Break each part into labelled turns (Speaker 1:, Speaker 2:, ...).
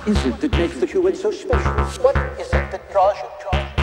Speaker 1: is it that makes the human so special? What is it that draws you?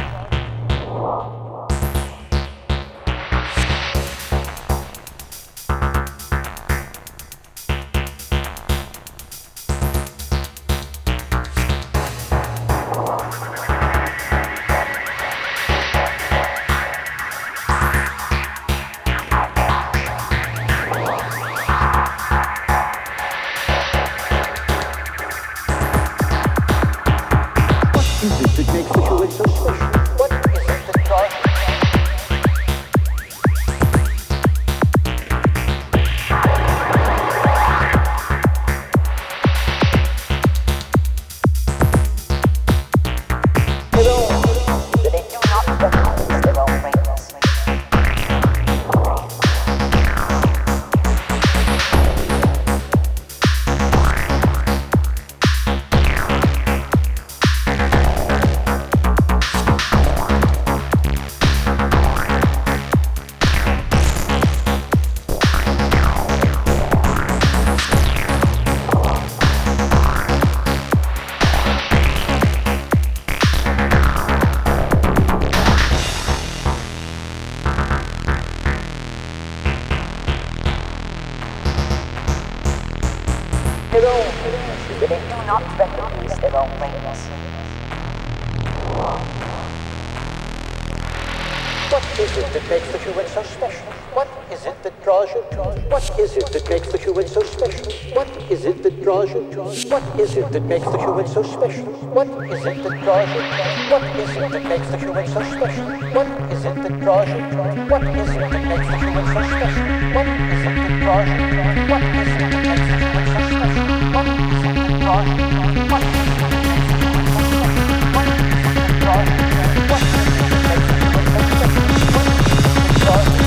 Speaker 1: What is it that makes the human so special? What is it that draws you? What is it that makes the human so special? What is it that draws you? What is it that makes the human so special? What is it that draws you? What is it that makes the human so special? What is it that draws you? What is it that makes the human so special? What is it that draws you? What is it that makes the human so special? What is it that draws you?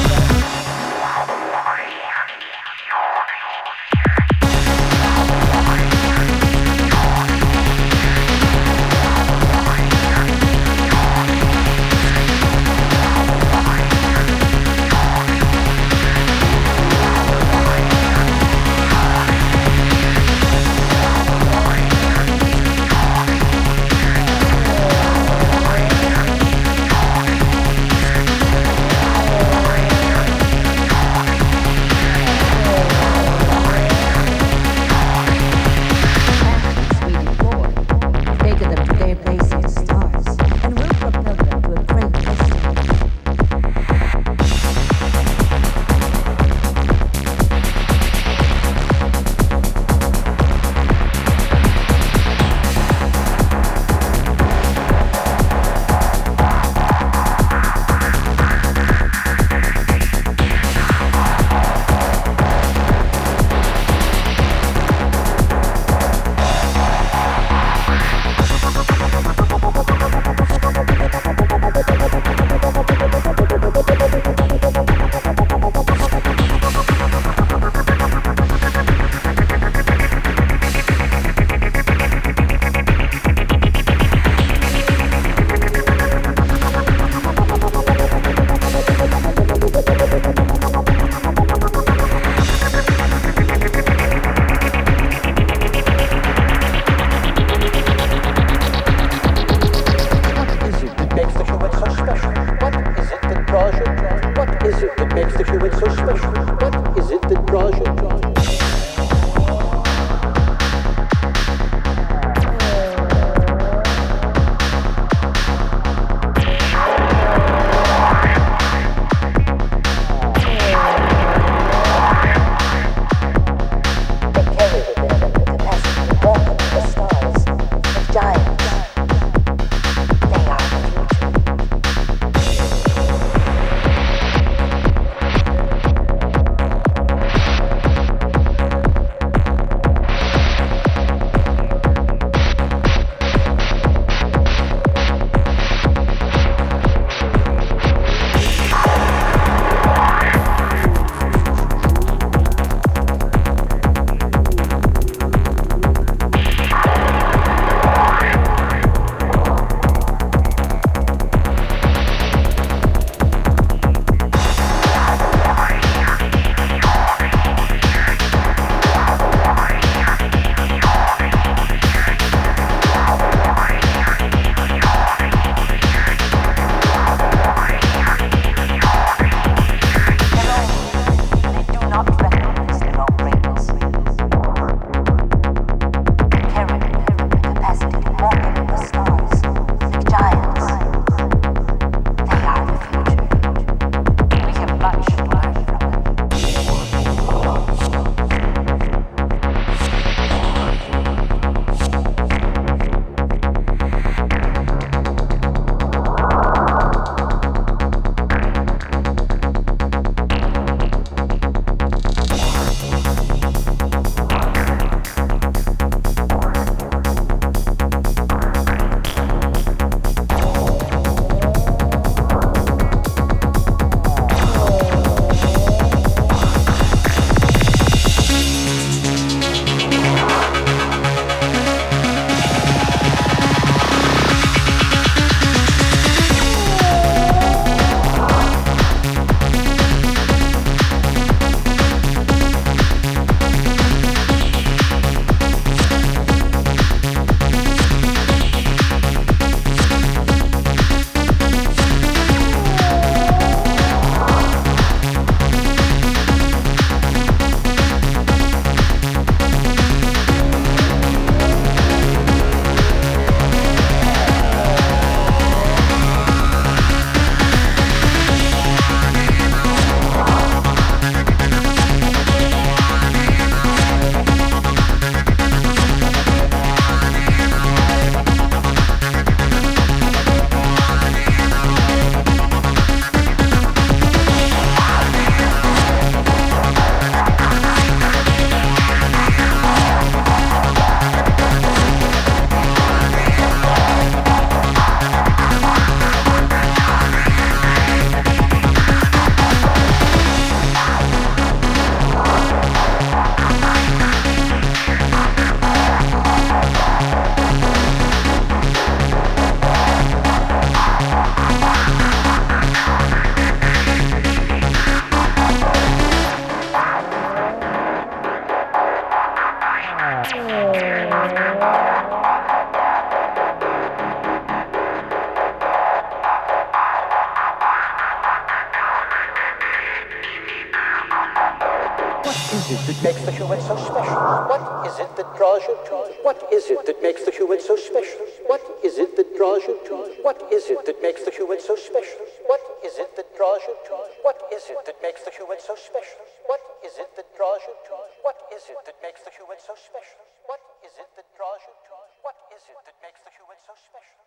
Speaker 1: What is it that makes the human so special? What is it that draws you to it? What is it that makes the human so special? What is it that draws you to it? What is it that makes the human so special? What is it that draws you to it? What is it that makes the human so special? What is it that draws you to it? What is it that makes the human so special? What is it that draws you to it? What is it that makes the human so special?